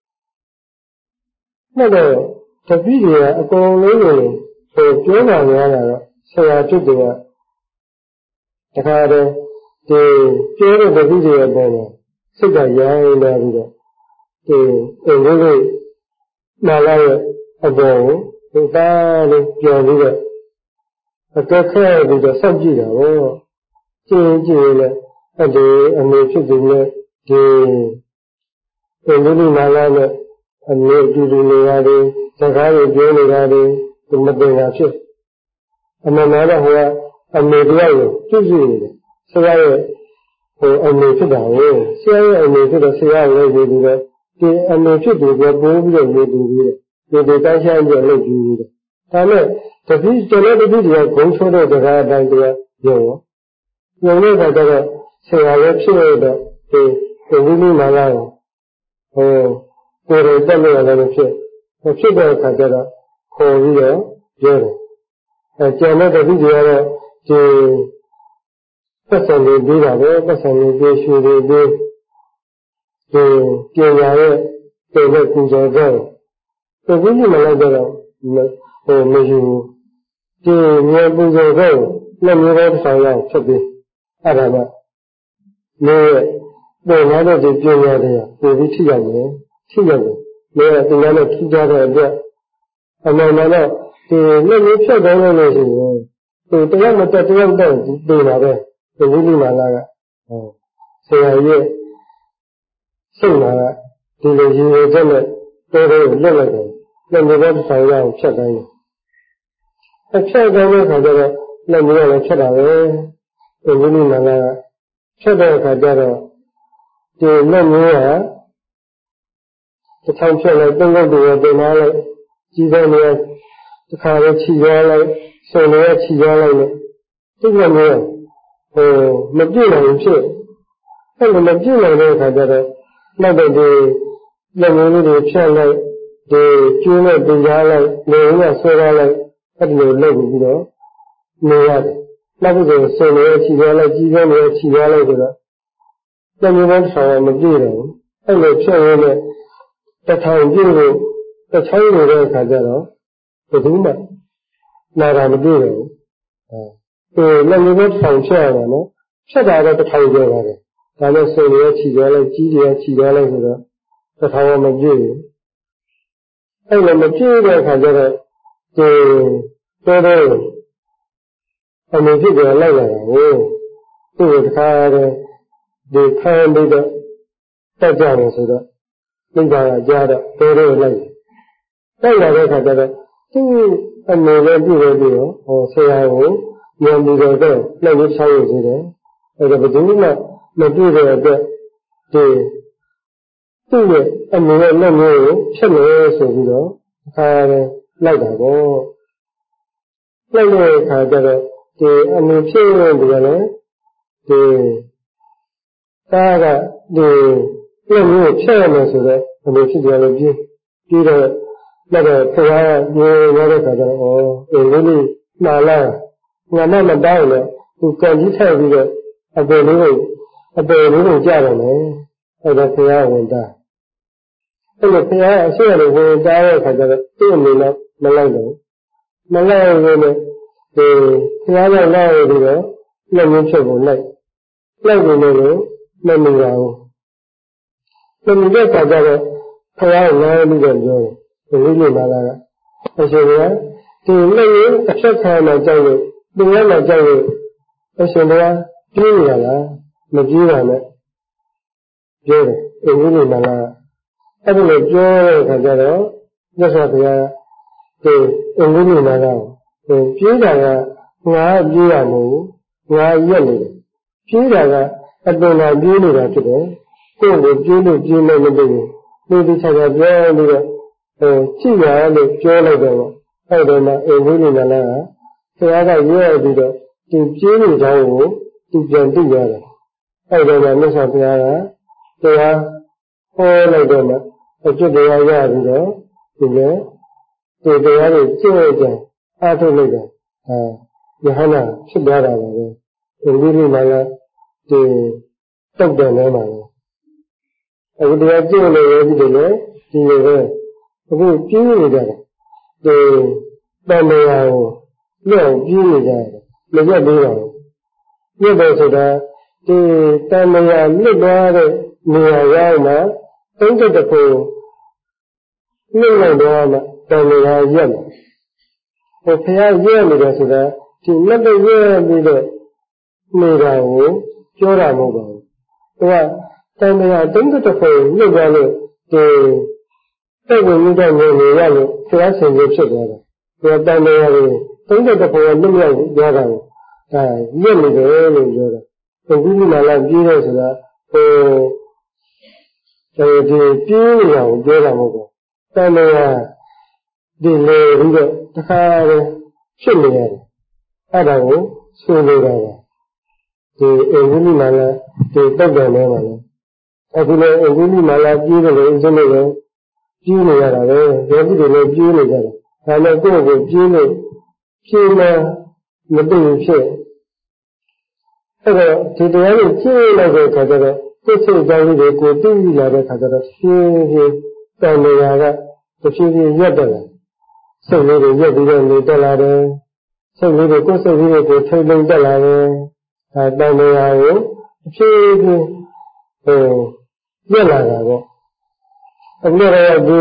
ကအဲ့တော့တပည့်တွေကအကုန်လုံးကိုဟိုပြောတာများတာတော့ဆရာဖြစ်တယ်ကတခါတည်းဒီပြောတဲ့တပည့်တွေရဲ့ပုံမှာစိတ်ကရိုင်းလာပြီးတော့ဒီအင်္ဂလိပ်နာလာရဲ့အပေါ်ကိုဒီသားလေးပြောပြီးတော့အကဲခဲပြီးတော့စောင့်ကြည့်တာကိုကြည့်ကြည့်လဲအဲ့ဒီအမေဖြစ်သူနဲ့ဒီအင်္ဂလိပ်နာလာနဲ့အမေတူတူနေရတယ်စကားတွေပြောနေတာတွေဒီမတင်တာဖြစ်အမှန်မှန်တော့ဟိုကအမေတရားကိုကြည့်ကြည့်နေတယ်ဆရာရဲ့ဟိုအမေဖြစ်တာကိုဆရာရဲ့အမေဖြစ်တော့ဆရာလည်းယူပြီးတော့ဒီအမေဖြစ်သူကပိုးပြီးတော့ယူပြီးတော့ဒီဒီတိုင်းဆိုင်ပြလုပ်ပြီးတော့ဒါနဲ့တပည့်ကျွန်တော်တပည့်တွေကဂုံချိုးတဲ့စကားအတိုင်းတရားပြောရောညနေခါကျတော့ဆရာလည်းဖြစ်ရတော့ဒီဒီဝိနည်းမာလာကိုဟိုကိုယ်ရတက်လို့လည်းဖြစ်ဖြစ်တဲ့အခါကျတော့ခေါ်ပြီးတော့ပြောတယ်အဲကျန်တဲ့တပည့်တွေကတော့ဒီပတ်စံတွေပြီးတာပဲပတ်စံတွေပြီးရွှေတွေပြီးဒီပညာရဲ့တဲ့နဲ့ပူဇော်ကြတယ်ဒီဝိနည်းမာလာကျတော့ဟိုမရှိဘူးဒီမြေပူဇော်တဲ့လက်မျိုးတော်ဆောင်ရဖြစ်ပြီးအဲ့ဒါကလေပုံရတဲ့ဒီပညာတွေကပိုပြီးထိရောက်တယ်ထိရောက်တယ်လေဒီကနေ့ထိကြတဲ့အတွက်အမှန်မှန်တော့ဒီလက်မျိုးဖြတ်သွားလို့ရှိရင်ဒီတရားမတက်တရားတက်ဒီလာပဲဒီဝိနည်းမာလာကဟောဆရာရဲ့စိတ်လာကဒီလိုရည်ရွယ်ချက်နဲ့တော်တော်လွတ်လိုက်တယ်လက်မျိုးတော်ဆောင်ရဖြတ်တိုင်းအဖြတ်တိုင်းတဲ့ခါကျတော့လက်မျိုးလည်းဖြတ်တာပဲဒီဝိနည်းမာလာကဖြတ်တဲ့အခါကျတော့ဒီလက်မျိုးကတစ်ထောင်ဖြတ်လိုက်သုံးခုတည်းတင်လာလိုက်ကြီးတဲ့နေရာတစ်ခါလေးခြိရလိုက်ဆွေနေရခြိရလိုက်လို့ဒီကမျိုးဟိုမပြည့်နိုင်ဖြစ်အဲ့လိုမပြည့်နိုင်တဲ့အခါကျတော့နောက်တော့ဒီလက်မျိုးလေးတွေဖြတ်လိုက်ဒီကျိုးနဲ့တင်ကြားလိုက်နေရဆွဲထားလိုက်အဲ့ဒီလိုလုပ်ပြီးတော့နေရတယ်နောက်ပြီးဆွေနေရခြိရလိုက်ကြီးတဲ့နေရာခြိရလိုက်ဆိုတော့လက်မျိုးပေါင်းတစ်ထောင်မပြည့်တော့အဲ့လိုဖြစ်ရင်းနဲ့တစ်ထောင်ပြည့်လို့တစ်ချိုင်းနေတဲ့အခါကျတော့ဘယ်သူမှနာတာမပြည့်တော့ဘူးအဲလက်မျိုးပေါင်းတစ်ထောင်ဖြစ်ရတာနော်ဖြစ်တာတော့တစ်ထောင်ကျော်ပါတယ်ဒါနဲ့ဆိုရချီရလိုက်ကြီးရချီရလိုက်ဆိုတော့တစ်ထောင်မပြည့်ဘူးအဲ့လိုမပြည့်တဲ့အခါကျတော့ဒီတော်တော်အမှုဖြစ်ကြလိုက်လာတာကိုသူ့ကိုတခါတည်းဒီခံပြီးတော့တက်ကြတယ်ဆိုတော့မိဘကကြားတော့တော်တော်လိုက်တိုက်လာတဲ့အခါကျတော့သူ့အမှုပဲပြည့်တယ်ပြီးတော့ဟောဆရာကိုညံပြီးတော့လက်လေးချောက်ရစေတယ်အဲ့ဒါဘယ်သူမှမပြည့်တဲ့အတွက်ဒီသူ့ရဲ့အမှုရဲ့လက်မျိုးကိုချက်လို့ဆိုပြီးတော့အခါတည်းလိုက်တာပေါ့လိုက်တဲ့အခါကျတော့ဒီအမှုဖြစ်ရင်ဒီကလည်းဒီသားကဒီလက်မျိုးဖြတ်ရမယ်ဆိုတော့အမှုဖြစ်တယ်လို့ပြီးပြီးတော့လက်တော့ဖရာကညင်ရတဲ့ခါကျတော့ဩအေးလေးလေးမှားလားငါမမတောင်းလို့သူကံကြီးထိုက်ပြီးတော့အပေလေးကိုအပေလေးကိုကြားတယ်လေအဲ့ဒါဖရာဝင်တာအဲ့လိုဖရာအရှိရလို့ဝင်တာတဲ့ခါကျတော့သူ့အနေနဲ့မလိုက်တော့မလိုက်ရင်လည်းဒီဖရာကလိုက်ရပြီးတော့လက်မျိုးဖြတ်ကိုလိုက်လိုက်နေလို့မမီပါဘူးမမီတဲ့ခါကျတော့ဖရာကလည်းပြီးတော့ပြောတယ်ဒီလိုမှလာတာအရှင်ကဒီလက်ရင်းတစ်ချက်ခံမှကြောက်လို့ဒီရမှကြောက်လို့အရှင်ကပြေးရလားမပြေးပါနဲ့ပြောတယ်အင်းကြီးမှလာအဲ့ဒီလိုပြောတဲ့အခါကျတော့မြတ်စွာဘုရားဒီအင်းကြီးမှလာတော့ပြေးတာကငါပြေးရမလို့ငါရက်နေတယ်ပြေးတာကအပင်သာပြေးနေတာဖြစ်တယ်ကိုယ်ကိုပြေးလို့ပြေးလို့မသိဘူးဒီဒီချာချာပြောပြီးတော့ဟိုကြည့်ရလို့ပြောလိုက်တော့အဲ့ဒီမှာအင်းကြီးမှလာကဆရာကရွေးပြီးတော့ဒီပြေးနေကြကိုသူပြန်သိရတယ်အဲ့ဒီမှာမြတ်စွာဘုရားကတရားဟောလိုက်တော့မှအကျွတ်တရားရပြီးတော့ဒီလေဒီတရားကိုကျင့်ရကြအားထုတ်လိုက်တယ်အဲယဟနာဖြစ်သွားတာပါပဲဒီလိုလိုမှလည်းဒီတုတ်တယ်လဲမှာလေအခုတရားကျင့်လို့ရပြီလေဒီလိုပဲအခုပြင်းနေကြတယ်ဒီတန်တရားကိုလောပြင်းနေကြတယ်မရက်သေးပါဘူးပြည့်တယ်ဆိုတာဒီတန်တရားလွတ်သွားတဲ့နေရာရောက်မှသုံးတဲ့တခုလွတ်လိုက်တော့မှတန်တရားရက်တယ်ဟိုဖျားရက်နေတယ်ဆိုတာဒီလက်တရက်ပြီးတော့နေတာကိုပြောတာမဟုတ်ပါဘူးသူကတန်တရားသုံးတဲ့တခုလွတ်သွားလို့ဒီစိတ်ဝင်နေတဲ့နေနေရလို့ဖျားဆင်ခြင်းဖြစ်သွားတယ်ဒီတန်တရားကိုသုံးတဲ့တခုကလွတ်ရောက်ပြောတာကိုအဲရက်နေတယ်လို့ပြောတာဒီကုသလာလာပြေးတယ်ဆိုတာဟိုဒီပြေးနေအောင်ပြောတာမဟုတ်ဘူးတန်တရားဒီလေပြီးတော့တခါလေဖြစ်နေရတယ်အဲ့ဒါကိုဆိုလိုတာပါဒီအင်္ဂုလိမာလာဒီတုတ်တယ်လဲပါလေအခုလည်းအင်္ဂုလိမာလာပြေးတယ်လို့အင်းစလို့လည်းပြေးနေရတာပဲယောဂီတွေလည်းပြေးနေကြတယ်ဒါနဲ့ကိုယ့်ကိုပြေးလို့ပြေးမှမသိဘူးဖြစ်အဲ့တော့ဒီတရားကိုကျင့်လိုက်တဲ့အခါကျတော့ကိုယ်စိတ်အကြောင်းလေးတွေကိုသိလာတဲ့အခါကျတော့ဖြည်းဖြည်းတန်လျာကတစ်ဖြည်းဖြည်းရက်တက်လာစိတ်လေးတွေရက်ပြီးတော့နေတက်လာတယ်စိတ်လေးတွေကိုယ်စိတ်လေးတွေကိုထိမ့်သိမ့်တက်လာတယ်အဲတန်လျာကိုအဖြည်းဖြည်းဟိုရက်လာတာပေါ့အခုတော့ဒီ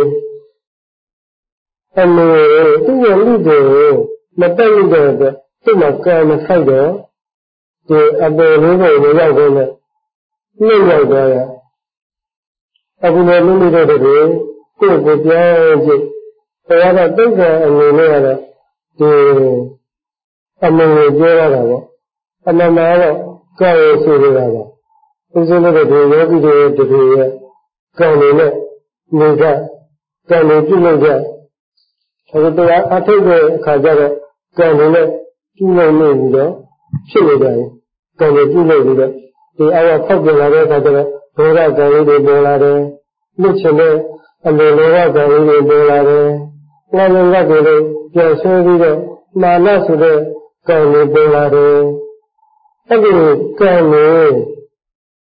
အမေသူ့ရဲ့လူတွေကိုမတက်လို့တဲ့အတွက်သူ့မှာကံမဆိုင်တော့ဒီအပေလေးကိုရောက်တော့လေနှိမ့်ရောက်သွားရအခုလည်းလူတွေတဲ့တွေကိုကိုယ်ကိုပြောင်းကြည့်ဘုရားကတုတ်ကံအနေနဲ့ကတော့ဒီအမေကိုပြောရတာပေါ့အမှန်မှာတော့ကံကိုဆိုရတာပါဥစဉ်လို့ဒီယောဂီတွေတကယ်ရဲ့ကံတွေနဲ့နေကြကံတွေပြုလုပ်ကြအဲဒီတရားအထုတ်တဲ့အခါကျတော့ကံတွေနဲ့ပြုလုပ်နေပြီးတော့ဖြစ်နေကြတယ်ကံတွေပြုလုပ်ပြီးတော့ဒီအဝဖောက်ပြန်လာတဲ့အခါကျတော့ဒေါသကံလေးတွေပေါ်လာတယ်မြင့်ချင်တဲ့အလိုလိုကံလေးတွေပေါ်လာတယ်ငါးလုံးကတွေပြန်ဆွဲပြီးတော့မာနဆိုတဲ့ကံတွေပေါ်လာတယ်အဲ့ဒီကံတွေ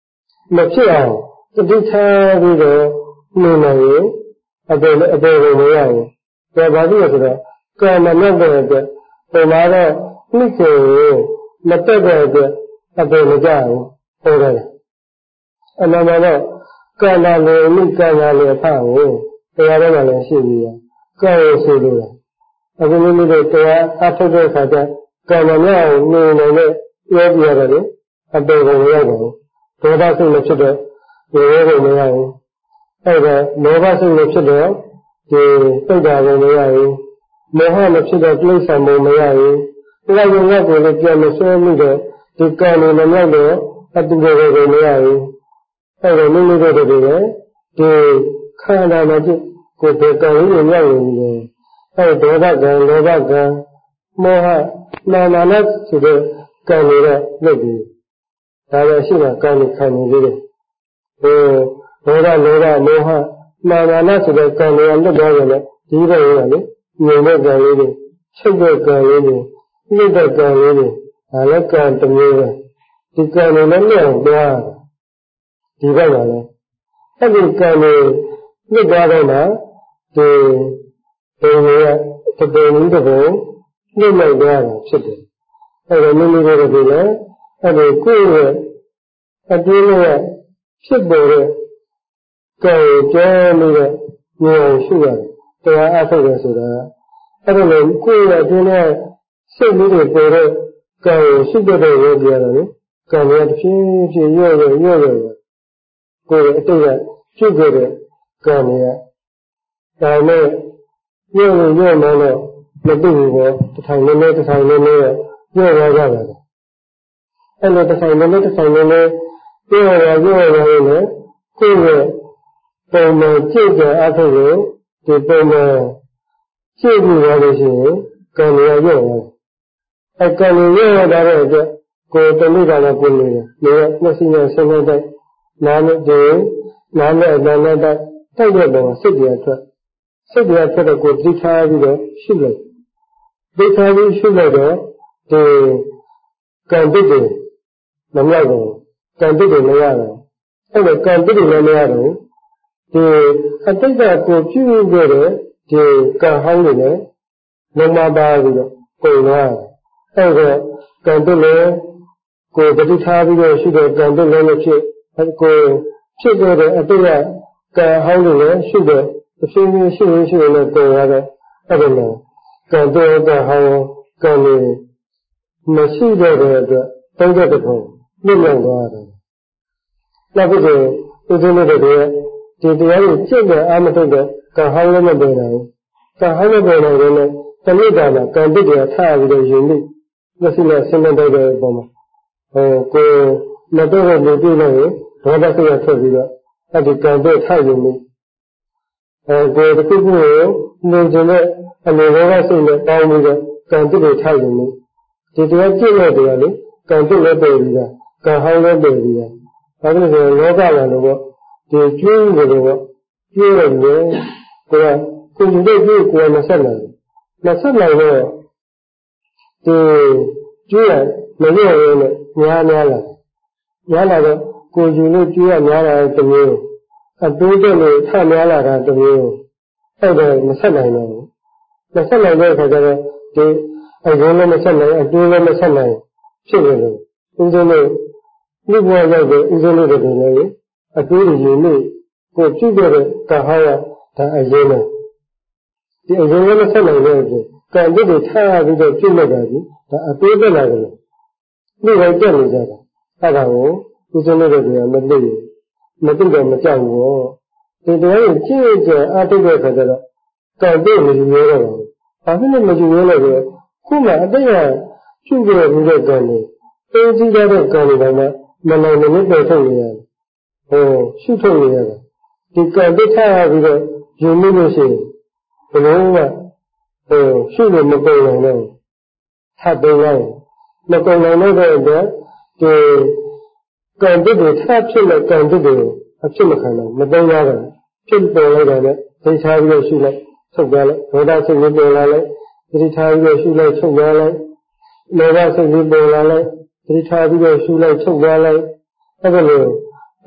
မဖြစ်အောင်တတိထားပြီးတော့နေနိုင်ရင်အပေအပေကိုမရရင်ဒါဘာဖြစ်လဲဆိုတော့ကာမနဲ့တဲ့အတွက်ပုံမှာတော့နှိမ့်ကိုမတက်တဲ့အတွက်အပေမကြဘူးဟောတယ်အမှန်တော့ကာမလေမိကာမလေဖတ်ကိုတရားထဲမှာလည်းရှိပြီးရကာရဆိုလို့အခုမိမိတို့တရားအထုတ်တဲ့အခါကျကာမနဲ့နေနိုင်တဲ့ပြောပြရတယ်လေအပေကိုမရဘူးဒေါသစိတ်မဖြစ်တော့ဒီရဲကိုမရဘူးအဲ့ဒါမောဟစိတ်မဖြစ်တော့ဒီစိတ်ဓာတ်ကိုမရဘူးမောဟမဖြစ်တော့ကိလေသာကိုမရဘူးဒါကြောင့်ငါ့ကိုလည်းပြန်မဆွဲမိတော့ဒီကံကိုမမြောက်တော့အတူတူကိုမရဘူးအဲ့ဒါမိမိတို့တည်းကဒီခန္ဓာမှာကိုယ်ကိုကံရင်းကိုမြောက်နေတယ်အဲ့ဒေါသကံလောဘကံမောဟမာနနဲ့ဆိုတဲ့ကံတွေတော့လုပ်ပြီးဒါလည်းရှိမှကံကိုခံနေသေးတယ်ဟိုဒေါသလောဘမောဟမာနနဲ့ဆိုတဲ့ကံတွေကလွတ်သွားတယ်လေဒီဘက်ရလေငြိမ်တဲ့ကံလေးတွေချုပ်တဲ့ကံလေးတွေနှိမ့်တဲ့ကံလေးတွေဒါလည်းကံတစ်မျိုးပဲဒီကံတွေလည်းလျော့သွားဒီဘက်ကလည်းအဲ့ဒီကံတွေလွတ်သွားတော့မှဒီဒီကတပင်းကြီးတစ်ပုံလွတ်လိုက်သွားတာဖြစ်တယ်အဲ့ဒါမိမိတို့ကလည်းအဲ့ဒီကိုယ့်ရဲ့အတင်းရဲ့ဖြစ်ပေါ်တဲ့ကံကြောနေတဲ့ဉာဏ်ရှိရတယ်တရားအထုတ်တယ်ဆိုတာအဲ့ဒါလည်းကိုယ့်ရဲ့အတင်းရဲ့စိတ်လေးတွေပေါ်တဲ့ကံကိုရှိတဲ့ယောဂီရတယ်လေကံရဲ့တစ်ဖြည်းဖြည်းရွေ့ရွေ့ရွေ့ရွေ့ကိုယ်ရဲ့အတိတ်ကဖြစ်ခဲ့တဲ့ကံတွေကဒါနဲ့ရွေ့ရွေ့ရွေ့မှတော့မသိဘူးပေါ့တစ်ထိုင်နည်းနည်းတစ်ထိုင်နည်းနည်းရွေ့သွားကြတယ်အဲ့လိုတစ်ထိုင်နည်းနည်းတစ်ထိုင်နည်းနည်းရွေ့ရွေ့ရွေ့ရွေ့ရွေ့နဲ့ကိုယ်ရဲ့ပုံမှန်ကြည့်ကြအထုတ်လို့ဒီပုံမှန်ကြည့်ပြီးရလို့ရှိရင်ကံတွေရွေ့သွားတယ်အဲ့ကံတွေရွေ့သွားတဲ့အတွက်ကိုယ်တမိတာလည်းကိုယ်နေတယ်နေရမျက်စိနဲ့ဆင်းနေတဲ့နားနဲ့ဒီနားနဲ့အနန္တတိုက်တိုက်တဲ့ပုံစိတ်တွေအတွက်စိတ်တွေထွက်တော့ကိုယ်သိထားပြီးတော့ရှိလိုက်သိထားပြီးရှိလိုက်တော့ဒီကံတိတ်တွေမမြောက်ဘူးကံတိတ်တွေမရဘူးအဲ့တော့ကံတိတ်တွေလည်းမရဘူးဒီအတိတ်ကကိုပြုခဲ့တဲ့ဒီကံဟောင်းတွေလည်းလုံးမပါပြီးတော့ကုန်သွားအဲ့တော့ကံတိတ်လည်းကိုယ်ပဋိထားပြီးတော့ရှိတဲ့ကံတိတ်လည်းမဖြစ်ကိုယ်ဖြစ်တဲ့အတိတ်ကကံဟောင်းတွေလည်းရှိတဲ့အဖြစ်မျိုးရှိရင်ရှိရင်လည်းကုန်ရတဲ့အဲ့ဒါလည်းကံတိတ်ကံဟောင်းကံတွေမရှိတဲ့အတွက်သုံးတဲ့တစ်ခုလွတ်မြောက်သွားတယ်နောက်ပြီးတော့ဥဒိနတဲ့ဒီတရားကိုကျင့်တဲ့အာမထုတ်တဲ့ကံဟောင်းလည်းမပေါ်နိုင်ဘူးကံဟောင်းလည်းပေါ်နိုင်တယ်နဲ့တဏှိတာကကံတိတ်တွေထားပြီးတော့ယဉ်ပြီးမျက်စိနဲ့ဆင်းနေတဲ့ပုံမှာဟိုကိုမတော့တဲ့လူတွေ့လို့ဒေါသစိတ်ရထွက်ပြီးတော့အဲ့ဒီကံတိတ်ထားယဉ်ပြီးအဲကိုတစ်ခုခုကိုနေကျင်တဲ့အလိုဘောကစိတ်နဲ့ပေါင်းပြီးတော့ကံတိတ်တွေထားယဉ်ပြီးဒီတရားကျင့်တဲ့တရားလေကံတိတ်လည်းပေါ်ပြီးတာကံဟောင်းလည်းပေါ်ပြီးတာဒါကြောင့်ဆိုလောကရလို့ပေါ့ဒီကျွေးနေတယ်ပေါ့ကျွေးတယ်ကိုကကိုယ်ယူတဲ့ကျွေးကိုယ်မဆက်နိုင်ဘူးမဆက်နိုင်တော့ဒီကျွေးရမရရဲနဲ့များများလာများလာတော့ကိုယ်ယူလို့ကျွေးရများလာတဲ့မျိုးအတိုးတက်လို့ထများလာတာတမျိုးအဲ့ဒါမဆက်နိုင်တော့ဘူးမဆက်နိုင်တဲ့အခါကျတော့ဒီအရင်လည်းမဆက်နိုင်အတိုးလည်းမဆက်နိုင်ဖြစ်နေတယ်ဦးဇင်းတို့လူဘဝရောက်တဲ့ဦးဇင်းတို့တွေလည်းအတိုးတွေယူလို့ကိုပြုခဲ့တဲ့ကံဟောရဒါအရင်နဲ့ဒီအရင်လည်းမဆက်နိုင်တဲ့အတွက်ကံတိတ်တွေထားရပြီးတော့ပြုလုပ်တာကြီးဒါအတိုးတက်လာတယ်လူပဲတက်နေကြတာအဲ့ဒါကိုဦးဇင်းတို့တွေကမသိဘူးမသိတော့မကြောက်ဘူးဒီတရားကိုကြည့်ကြအထုတ်တဲ့ခါကျတော့ကံတိတ်မယူရတော့ဘူးဘာဖြစ်လို့မယူရလဲဆိုတော့ခုမှအတိတ်ကပြုခဲ့မှုတဲ့ကံတွေသိသိတဲ့ကံတွေကမှမနိုင်မနစ်ပေါ်ထုတ်နေရတယ်ဟိုရှုထုတ်နေရတယ်ဒီကံတိတ်ထားရပြီးတော့ယူမိလို့ရှိရင်ဘယ်လိုမှဟိုရှုလို့မကုန်နိုင်တော့ထပ်ပေးလိုက်မကုန်နိုင်တဲ့အတွက်ဒီကံတိတ်တွေထပ်ဖြစ်တဲ့ကံတိတ်တွေအဖြစ်မခံနိုင်မသိရတော့ဖြစ်ပေါ်လိုက်တယ်နဲ့သိထားပြီးတော့ရှုလိုက်ထုတ်ကြလိုက်ဒေါသစိတ်လေးပေါ်လာလိုက်သိထားပြီးတော့ရှုလိုက်ထုတ်ကြလိုက်လောဘစိတ်လေးပေါ်လာလိုက်သိထားပြီးတော့ရှုလိုက်ထုတ်ကြလိုက်အဲ့ဒါလို့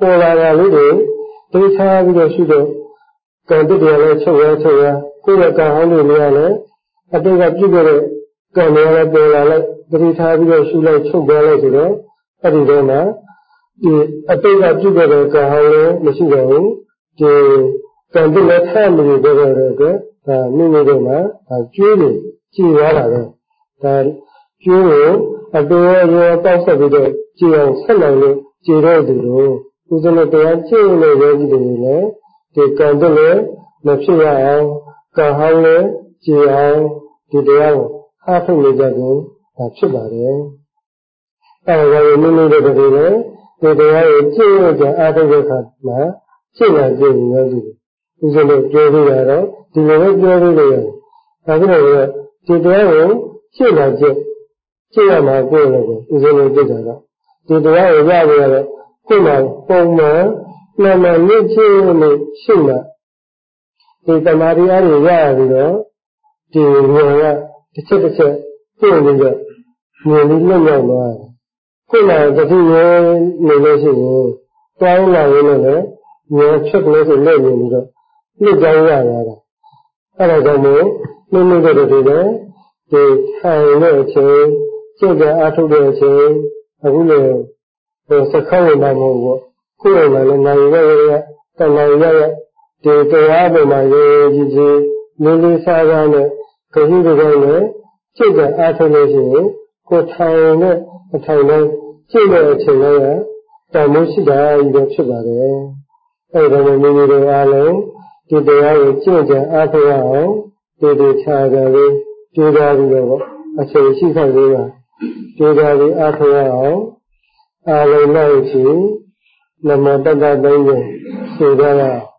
ပေါ်လာတာလေးတွေသိထားပြီးတော့ရှိတော့ကံတည်းလည်းချုပ်ရချုပ်ရကိုယ့်ရဲ့ကံဟောင်းတွေလည်းလည်းအတိတ်ကပြုခဲ့တဲ့ကံတွေလည်းပေါ်လာလိုက်သိထားပြီးတော့ရှိလိုက်ချုပ်သွားလိုက်ဆိုတော့အဲ့ဒီတော့မှဒီအတိတ်ကပြုခဲ့တဲ့ကံဟောင်းလည်းမရှိတော့ဘူးဒီကံတည်းလည်းထားလို့ပြောရတဲ့အတွက်ဒါမိမိတို့မှာဒါကျွေးလို့ကြည်ရတာပဲဒါကျွေးကိုအတူရောပေါက်ဆက်ပြီးတော့ကြည်အောင်ဆက်နိုင်လို့ကြည်တဲ့သူတို့ဦးဇင်းတို့တရားကျင့်လို့ရကြည့်တယ်လေဒီကံတည်းလည်းမဖြစ်ရအောင်ကံဟောင်းလည်းကြည်အောင်ဒီတရားကိုအားထုတ်နေကြခြင်းဒါဖြစ်ပါတယ်အဲဒါကိုမိမိတို့တွေလည်းဒီတရားကိုကျင့်ရကြအားထုတ်တဲ့အခါမှာရှင်းလာကြည့်ရကြည့်ဦးဇင်းတို့ပြောပြီးတော့ဒီလိုပဲပြောပြီးလို့ရတယ်ဒါကြောင့်လည်းဒီတရားကိုရှင်းလာကြည့်ရှင်းရမှာကိုယ်လည်းဦးဇင်းတို့သိကြတော့ဒီတရားကိုရရတော့ကိုယ်မှာပုံမှန်မှန်မှန်မြင့်ချင်းလို့ရှင်းလာဒီတမာရီအားတွေရရပြီးတော့ဒီငွေကတစ်ချက်တစ်ချက်ပြင်ပြီးတော့ငွေလေးလွတ်ရောက်သွားတယ်ကိုယ်မှာတတိယနေလို့ရှိရင်တောင်းလာရင်းနဲ့လည်းငွေချက်လို့ဆိုလက်နေပြီးတော့လွတ်ကြောင်းရရတာအဲ့ဒါကြောင့်မို့မိမိတို့တွေလည်းဒီထိုင်တဲ့အချိန်စိတ်ကအားထုတ်တဲ့အချိန်အခုလေဟိုစခန်းဝင်မှာမဟုတ်ဘူးခုဝင်မှာလည်းနိုင်ရရရတန်နိုင်ရရဒီတရားပေါ်မှာရေးကြည့်ကြည့်လေးလေးစားစားနဲ့ခရီးတွေနဲ့စိတ်ကအားထုတ်လို့ရှိရင်ကိုထိုင်နဲ့အထိုင်နဲ့စိတ်ရဲ့အချိန်လေးကတန်မှုရှိတာကြီးပဲဖြစ်ပါတယ်အဲ့ဒါနဲ့မိမိတို့အားလုံးဒီတရားကိုကျင့်ကြံအားထုတ်ရအောင်ဒီဒီခြားကြလေးကြိုးစားပြီးတော့အချိန်ရှိခိုက်လေးပါကြိုးစားပြီးအားထုတ်ရအောင်အားလုံးလိုက်ရှိနမတတ္တသုံးကိုသိကြရအောင်